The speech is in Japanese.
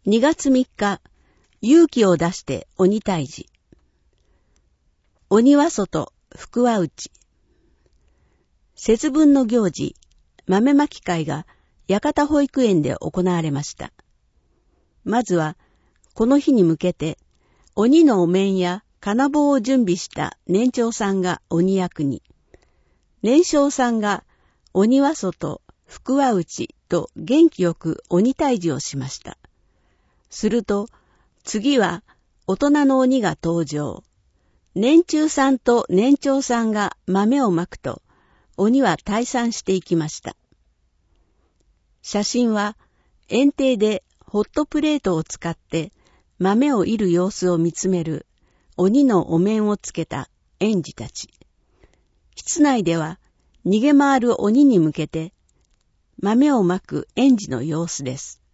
2月3日、勇気を出して鬼退治。鬼は外、福は内。節分の行事、豆まき会が八幡保育園で行われました。まずは、この日に向けて、鬼のお面や金棒を準備した年長さんが鬼役に、年少さんが鬼は外、福は内と元気よく鬼退治をしました。すると、次は大人の鬼が登場。年中さんと年長さんが豆をまくと、鬼は退散していきました。写真は、園庭でホットプレートを使って豆を煎る様子を見つめる鬼のお面をつけた園児たち。室内では逃げ回る鬼に向けて豆をまく園児の様子です。